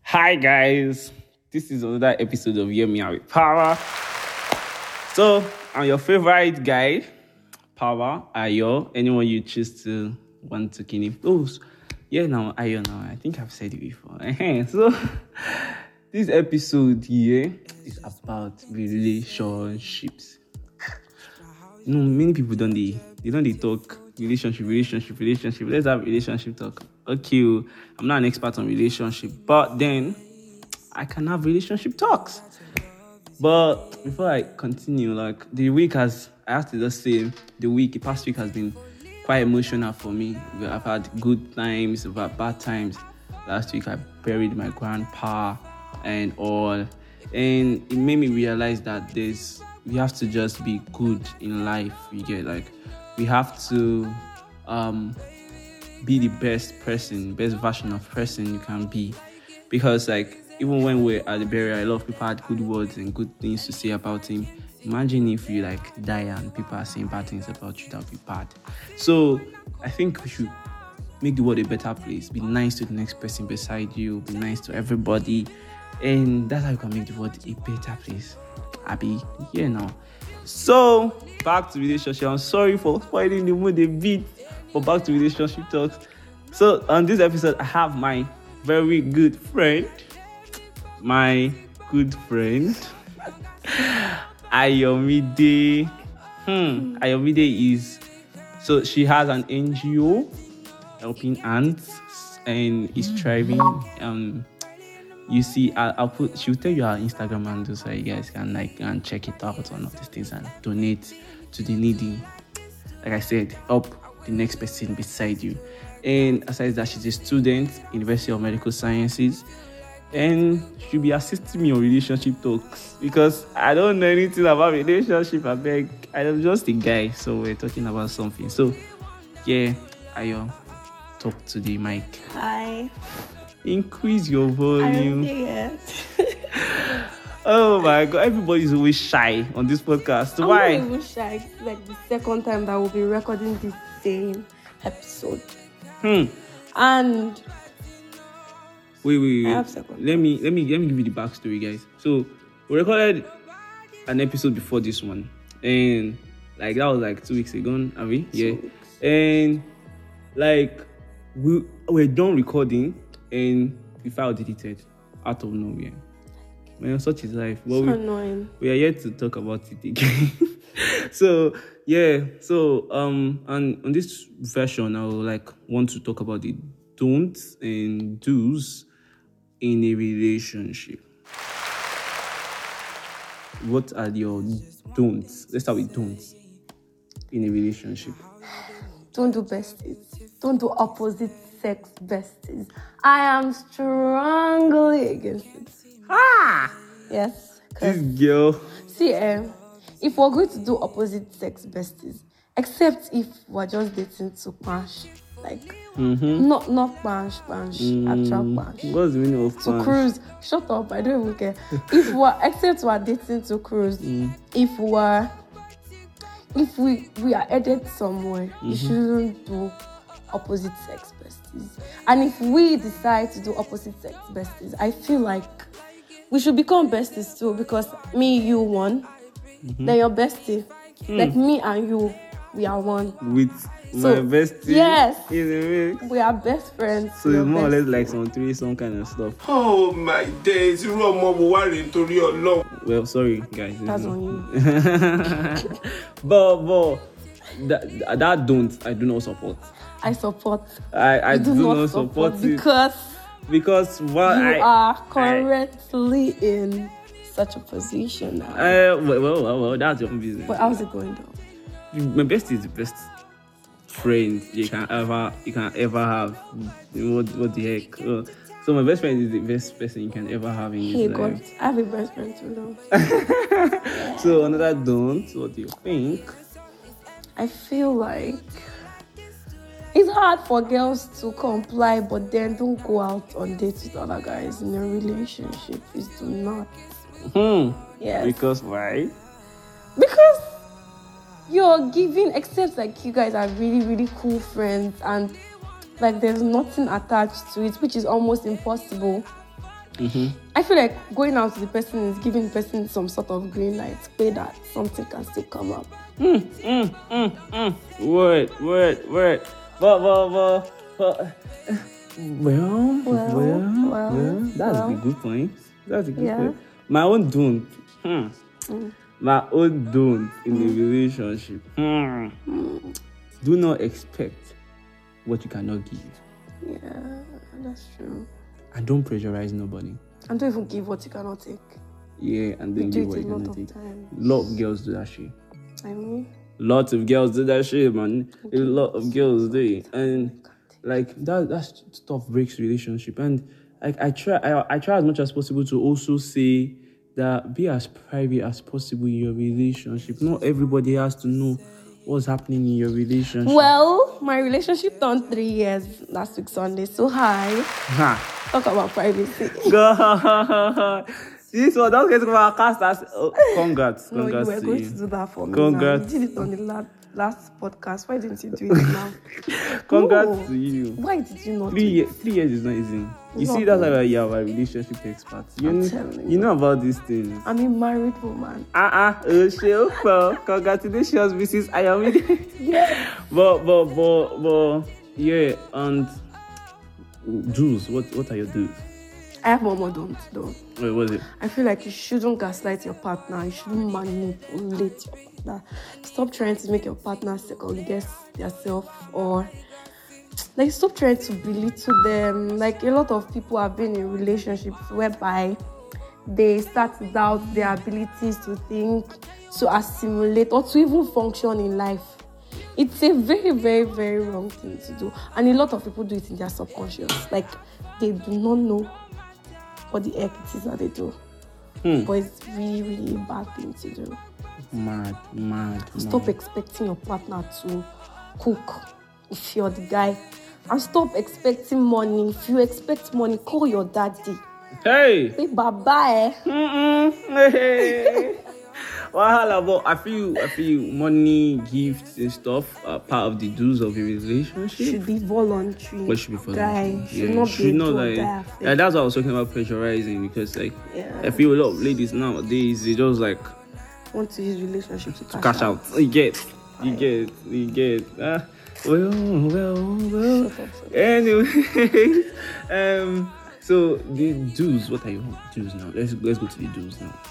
Hi guys, this is another episode of Hear Me Out with Power. So I'm your favorite guy, Power, Ayo. Anyone you choose to want to kill him. Oh, yeah, now Ayo. Now I think I've said it before. So this episode here is about relationships. Many people they talk relationship. Let's have relationship talk. Okay, I'm not an expert on relationship, but then I can have relationship talks. But before I continue, like I have to just say, the past week has been quite emotional for me. I've had good times, I've had bad times. Last week I buried my grandpa and all, and it made me realize that we have to just be good in life. We have to be the best version of person you can be, because even when we're at the burial, a lot of people had good words and good things to say about him. Imagine if you die and people are saying bad things about you. That would be bad. So I think we should make the world a better place. Be nice to the next person beside you. Be nice to everybody, and that's how you can make the world a better place. Abby, now. So back to relationship. I'm sorry for spoiling the mood a bit, but back to relationship talks. So on this episode, I have my very good friend, Ayomide. Ayomide she has an NGO helping ants and is thriving. You see, she'll tell you her Instagram handle so you guys can and check it out, one of these things, and donate to the needy. Like I said, help the next person beside you. And aside that, she's a student, University of Medical Sciences, and she'll be assisting me on relationship talks because I don't know anything about relationship. I'm just a guy, so we're talking about something. So yeah, Ayo, talk to the mic. Hi. Increase your volume. Yes. Oh my God, everybody's always shy on this podcast. Why? I'm not even shy. It's like the second time that we'll be recording this same episode. And wait. I have second. Let me give you the backstory, guys. So we recorded an episode before this one, and that was 2 weeks ago, are we? Yeah. And we were done recording, and the file deleted out of nowhere. Man, such is life. Well, so annoying. We are yet to talk about it again. So and on this version, I would want to talk about the don'ts and do's in a relationship. What are your don'ts? Let's start with don'ts in a relationship. Don't do besties. Don't do opposite sex besties. I am strongly against it. Yes. This girl. See, if we're going to do opposite sex besties, except if we're just dating to bash, not bash, actual bash. What's the meaning of to cruise? Shut up! I don't even care. Except we're dating to cruise. If we are headed somewhere, you shouldn't do opposite sex besties. And if we decide to do opposite sex besties, I feel like we should become besties too, because me, you, one. Then your bestie. Like me and you, we are one. With my bestie? Yes. In a mix. We are best friends. So it's more or less some kind of stuff. Oh my days. Well, sorry, guys. That's on you. but that don't, I do not support. I support. I do not support it. Because you are currently in such a position now. Well, that's your own business. But how's it going though? My bestie is the best friend you can ever have. What the heck? So my best friend is the best person you can ever have in your life. God, I have a best friend too though. So another don't, what do you think? I feel like it's hard for girls to comply, but then don't go out on dates with other guys in a relationship. Please do not. Yes. Because why? Because you're giving, except you guys are really, really cool friends and there's nothing attached to it, which is almost impossible. I feel like going out to the person is giving the person some sort of green light, pray that something can still come up. Word. But, that's a good point. That's a good point. My own don't. My own don't in a relationship. Do not expect what you cannot give. Yeah, that's true. And don't pressurize nobody. And don't even give what you cannot take. Yeah, and We then do give what it you a lot cannot of take. times. Lot of girls do that shit. I mean, Lots of girls do that shit, man. A lot of girls do it. And like that stuff breaks relationship. And like I try as much as possible to also say that be as private as possible in your relationship. Not everybody has to know what's happening in your relationship. well, my relationship turned 3 years last week Sunday. So hi. Talk about privacy. God. This one, don't get to our cast as congrats. No, you Congrats were to going you. to do that for me. Congrats. Now. You did it on the last podcast. Why didn't you do it now? Congrats No. to you. Why did you not? 3 years, 3 years is not easy. You It's see, not that's why you are a relationship expert. I'm telling You know about these things. I'm a married woman. Congratulations, Mrs. Ayami. Yeah. but yeah, and Jules, what are your dues? I have one more don't though. Wait, what is it? I feel like you shouldn't gaslight your partner. You shouldn't manipulate your partner. Stop trying to make your partner second guess yourself, or like stop trying to belittle them. Like a lot of people have been in relationships whereby they start to doubt their abilities to think, to assimilate, or to even function in life. It's a very, very, very wrong thing to do. And a lot of people do it in their subconscious. Like they do not know what the heck it is that they do. But it's really, really a bad thing to do. Mad. Stop expecting your partner to cook if you're the guy. And stop expecting money. If you expect money, call your daddy. Hey! Say bye-bye. Hey. Wahala, but I feel money, gifts and stuff are part of the dues of a relationship. Should be voluntary. But should be voluntary. Guy should not be like, yeah, that's what I was talking about, pressurizing, because like I feel a lot of ladies nowadays, they just like want to use relationship to cash out. You get. Well. Shut up. Anyway, so the dues. What are your dues now? Let's go to the dues now.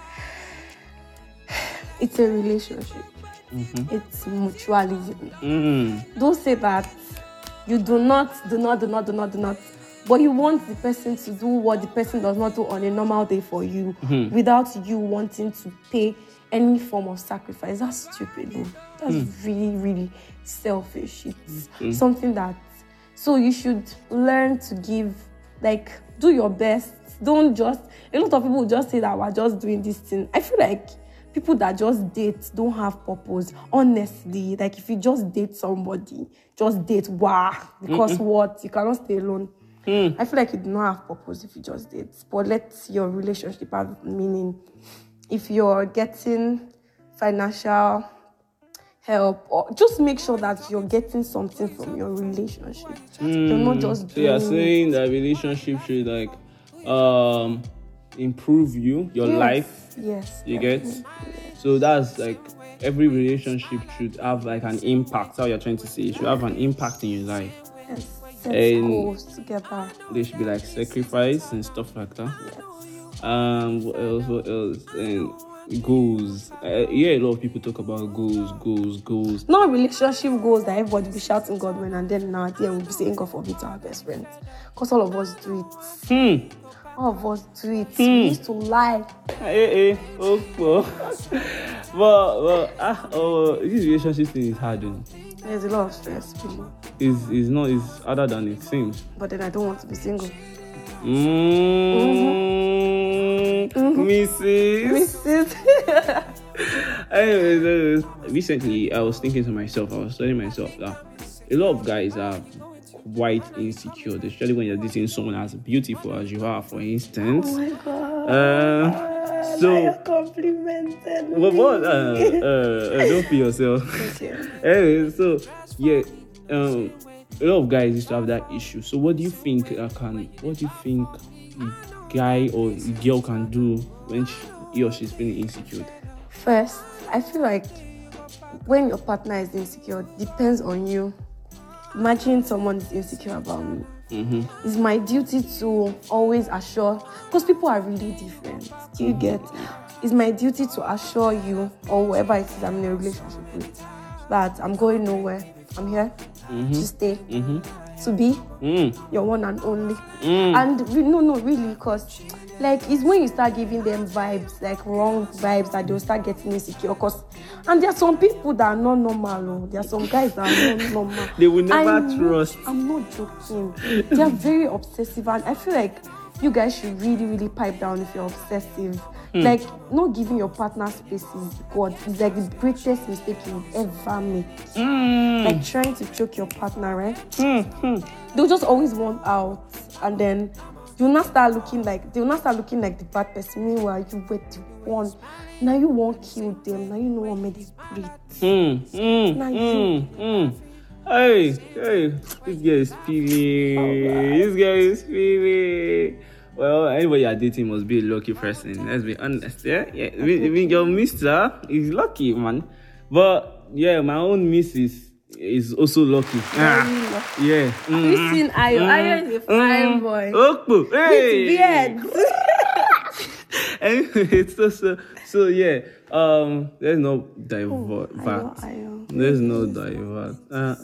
It's a relationship. It's mutualism. Don't say that you do not, but you want the person to do what the person does not do on a normal day for you without you wanting to pay any form of sacrifice. That's stupid, bro. That's really, really selfish. It's something that, so you should learn to give, like, do your best. Don't just, a lot of people just say that we're just doing this thing. I feel like people that just date don't have purpose. Honestly, like if you just date somebody, just date, because what? You cannot stay alone. I feel like you do not have purpose if you just date. But let your relationship have meaning. If you're getting financial help, or just make sure that you're getting something from your relationship. You're not just So you're doing saying that relationship should like improve your life. Yes. You get? Yes. So that's like every relationship should have like an impact. How you're trying to say it should have an impact in your life. Yes. Set And goals together. there should be like sacrifice and stuff like that. Yes. What else? And goals. A lot of people talk about goals. Not relationship goals that everybody be shouting God when, and then now at the end we'll be saying God forbid to our best friends. Because all of us do it. All of us do it. We used to lie. This relationship thing is hard, you know. There's a lot of stress, really. It's harder than it seems. But then I don't want to be single. Mrs. Anyways, recently I was thinking to myself, I was telling myself that a lot of guys are quite insecure, especially when you're dating someone as beautiful as you are, for instance. Oh my God. So you're complimented me. what? Don't feel yourself. Okay. Anyway, so yeah, a lot of guys used to have that issue. So what do you think a guy or a girl can do when he or she's feeling insecure? First, I feel like when your partner is insecure, depends on you. Imagine someone is insecure about me. It's my duty to always assure, because people are really different. Do you get? It's my duty to assure you, or whoever it is I'm in a relationship with, that I'm going nowhere. I'm here to stay, to be your one and only. And really, because like it's when you start giving them vibes, like wrong vibes, that they'll start getting insecure. And there are some people that are not normal. There are some guys that are not normal. They will never trust. I'm not joking. They are very obsessive, and I feel like you guys should really, really pipe down if you're obsessive. Like, not giving your partner space is like the greatest mistake you would ever make. Like trying to choke your partner, right? They'll just always want out, and then they'll not start looking like the bad person. Meanwhile, you were the one. Now you won't kill them. Now you know what made it great. Now you. Hey, this guy is feeling. This guy is feeling. Well, anybody you're dating must be a lucky person. Let's be honest, yeah. Your mister is lucky, man. But yeah, my own missus is also lucky. Lucky. Yeah. Have you seen Ayo? Ayo is a fine boy. Okpo. Hey. With beard. Anyway, so yeah. There's no divert. Ayo. There's no divert.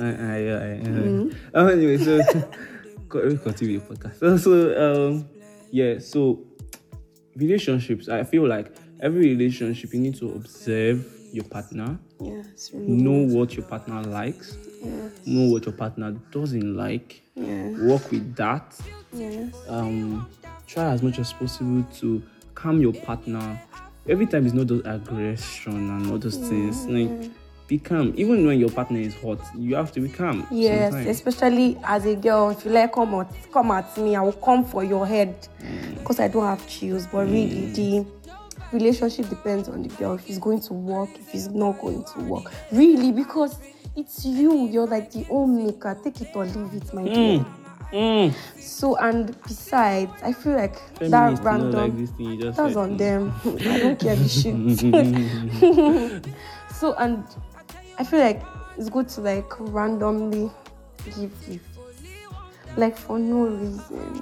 Anyway, so continue the podcast. So relationships. I feel like every relationship you need to observe your partner. Yes. Really Know what your partner likes. Yes. Know what your partner doesn't like. Yes. Work with that. Yes. Try as much as possible to calm your partner. Every time it's not those aggression and all those things. Like, be calm. Even when your partner is hot, you have to be calm. Yes, sometimes. especially as a girl. If you like come at me, I will come for your head, because I don't have chills. But really, the relationship depends on the girl. If it's going to work, if it's not going to work. Really, because it's you. You're like the homemaker. Take it or leave it, my dear. So, and besides, I feel like that random, like this thing you just that's said. on them. I don't care the shit. So, and I feel like it's good to like randomly give gifts, like for no reason.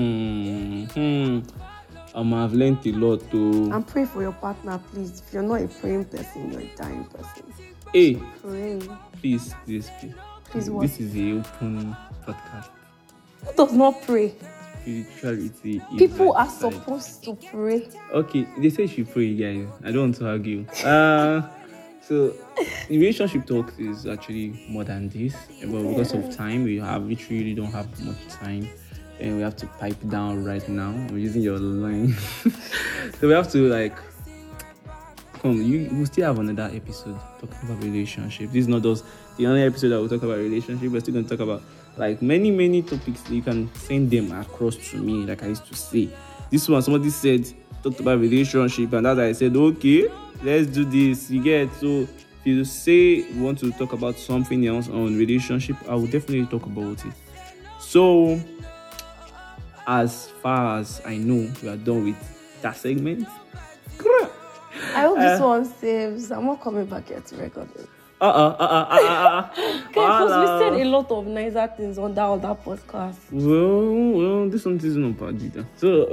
I've learned a lot too. And pray for your partner, please. If you're not a praying person, you're a dying person. Hey, So pray. please. Please what? This is an open podcast. Who does not pray? Spirituality is People like are side. supposed to pray. Okay, they say she pray, guys. I don't want to argue. So the relationship talk is actually more than this, but because of time, we really don't have much time, and we have to pipe down right now. I'm using your line, so we have to like come. We still have another episode talking about relationship. This is not just the only episode that will talk about relationship. We're still going to talk about like many topics. You can send them across to me, like I used to say. This one, somebody talked about relationship, and as I said, okay, let's do this. You get? So if you say you want to talk about something else on relationship, I will definitely talk about it. So as far as I know, we are done with that segment. I hope this one saves. I'm not coming back here to record it. Okay, because we said a lot of nicer things on that other podcast. Well, this one is not bad either. So,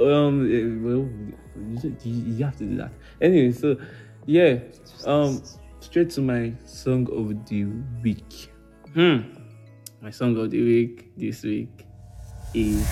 you have to do that. Anyway, so, yeah, straight to my song of the week. My song of the week this week is,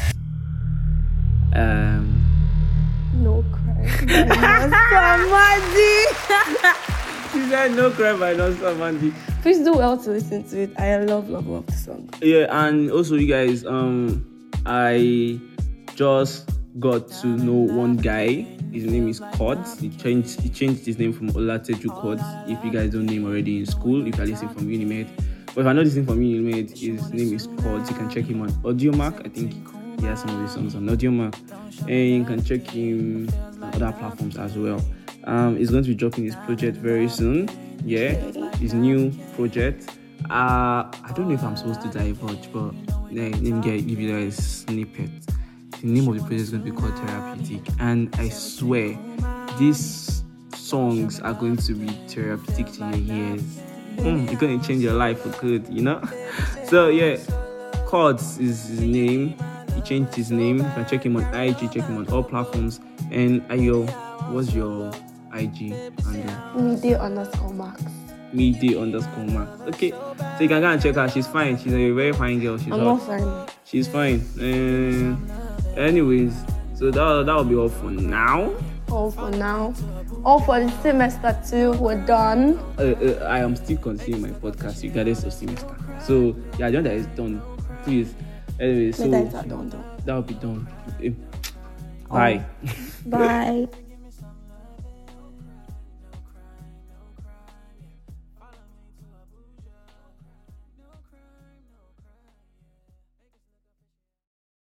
No cry. Somebody. She said No Cry by Nossa Mandy. Please do well to listen to it. I love the song. Yeah, and also you guys, I just got to know one guy. His name is Kods. He changed his name from Olateju Kods. If you guys don't know him already in school, if you're listening from Unimed. But if you're not listening from Unimed, his name is Kods. You can check him on Audiomack. I think he has some of his songs on Audiomack. And you can check him on other platforms as well. He's going to be dropping his project very soon. Yeah, his new project. I don't know if I'm supposed to divulge, but let me give you guys a snippet. The name of the project is going to be called Therapeutic, and I swear these songs are going to be therapeutic to your ears. It's going to change your life for good, you know. So yeah, Chords is his name. He changed his name. You can check him on IG, check him on all platforms. And Ayo, what's your IG handle? Midday_Max. Midday_Max. Okay, so you can go and check her. She's fine. She's a very fine girl. I'm not fine. She's fine. Anyways, so that will be all for now. All for the semester 2. We're done. I am still continuing my podcast regardless of semester. So yeah, the one that is done, please. Anyway, so Later it's done. that will be done. Bye. Bye.